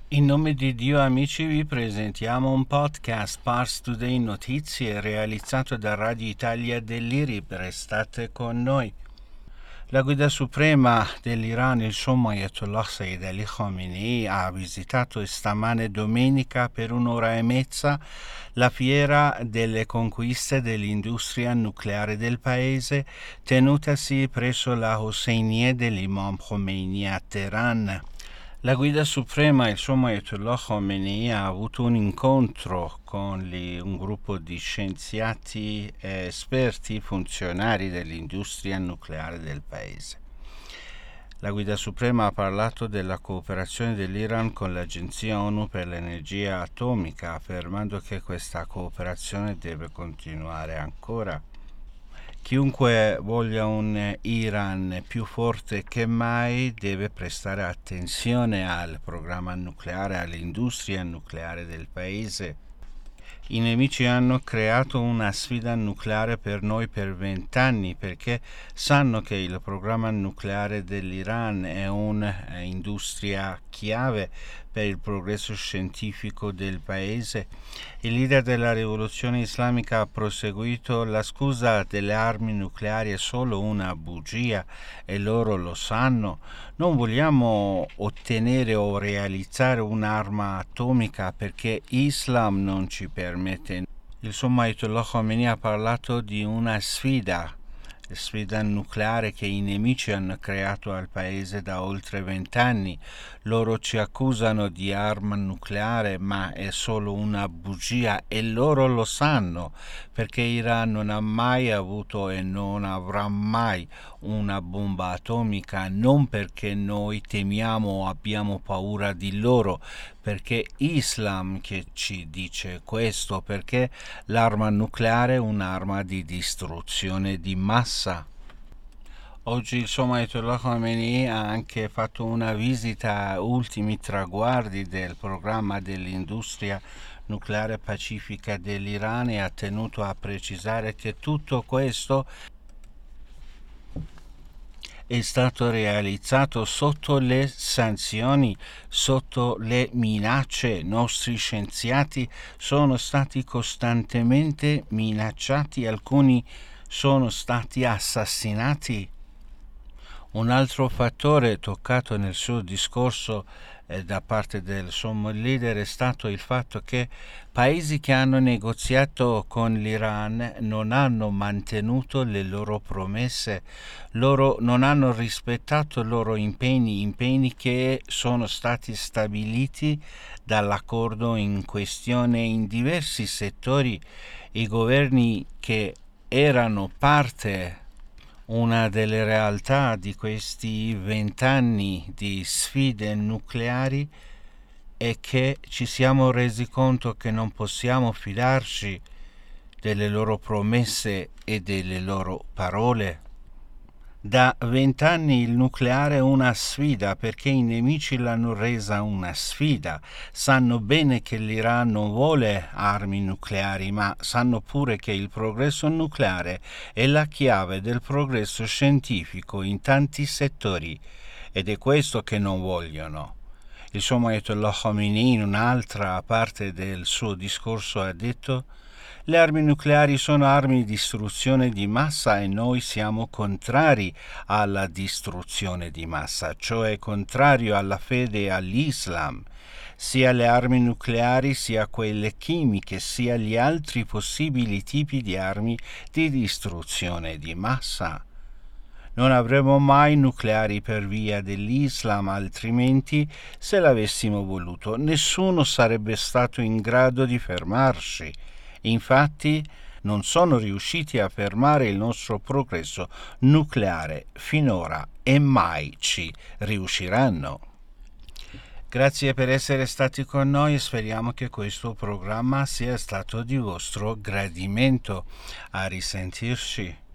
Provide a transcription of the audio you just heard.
In nome di Dio, amici, vi presentiamo un podcast Pars Today Notizie realizzato da Radio Italia dell'IRIB. Restate con noi. La guida suprema dell'Iran, il sommo Ayatollah Sayyid Ali Khamenei, ha visitato stamane domenica per un'ora e mezza la fiera delle conquiste dell'industria nucleare del paese, tenutasi presso la Hosseiniyeh dell'Imam Khomeini a Teheran. La guida suprema, il sommo Ayatollah Khamenei, ha avuto un incontro con un gruppo di scienziati e esperti funzionari dell'industria nucleare del paese. La guida suprema ha parlato della cooperazione dell'Iran con l'Agenzia ONU per l'energia atomica, affermando che questa cooperazione deve continuare ancora. Chiunque voglia un Iran più forte che mai deve prestare attenzione al programma nucleare, all'industria nucleare del paese. I nemici hanno creato una sfida nucleare per noi per 20 anni perché sanno che il programma nucleare dell'Iran è un'industria chiave per il progresso scientifico del paese. Il leader della rivoluzione islamica ha proseguito: la scusa delle armi nucleari è solo una bugia e loro lo sanno. Non vogliamo ottenere o realizzare un'arma atomica perché Islam non ci permette. Il sommo Ayatollah Khamenei ha parlato di una sfida nucleare che i nemici hanno creato al paese da oltre 20 anni. Loro ci accusano di arma nucleare, ma è solo una bugia e loro lo sanno, perché Iran non ha mai avuto e non avrà mai una bomba atomica, non perché noi temiamo o abbiamo paura di loro, perché Islam che ci dice questo, perché l'arma nucleare è un'arma di distruzione di massa. Oggi il sommo Ayatollah Khamenei ha anche fatto una visita a ultimi traguardi del programma dell'industria nucleare pacifica dell'Iran e ha tenuto a precisare che tutto questo è stato realizzato sotto le sanzioni, sotto le minacce. Nostri scienziati sono stati costantemente minacciati, alcuni sono stati assassinati. Un altro fattore toccato nel suo discorso da parte del sommo leader è stato il fatto che paesi che hanno negoziato con l'Iran non hanno mantenuto le loro promesse, loro non hanno rispettato i loro impegni che sono stati stabiliti dall'accordo in questione in diversi settori. I governi che erano parte. Una delle realtà di questi 20 anni di sfide nucleari è che ci siamo resi conto che non possiamo fidarci delle loro promesse e delle loro parole. Da 20 anni il nucleare è una sfida perché i nemici l'hanno resa una sfida. Sanno bene che l'Iran non vuole armi nucleari, ma sanno pure che il progresso nucleare è la chiave del progresso scientifico in tanti settori ed è questo che non vogliono. Il sommo Ayatollah Khamenei in un'altra parte del suo discorso ha detto: le armi nucleari sono armi di distruzione di massa e noi siamo contrari alla distruzione di massa, cioè contrario alla fede e all'Islam. Sia le armi nucleari, sia quelle chimiche, sia gli altri possibili tipi di armi di distruzione di massa. Non avremo mai nucleari per via dell'Islam, altrimenti, se l'avessimo voluto, nessuno sarebbe stato in grado di fermarci. Infatti, non sono riusciti a fermare il nostro progresso nucleare finora e mai ci riusciranno. Grazie per essere stati con noi e speriamo che questo programma sia stato di vostro gradimento. A risentirci.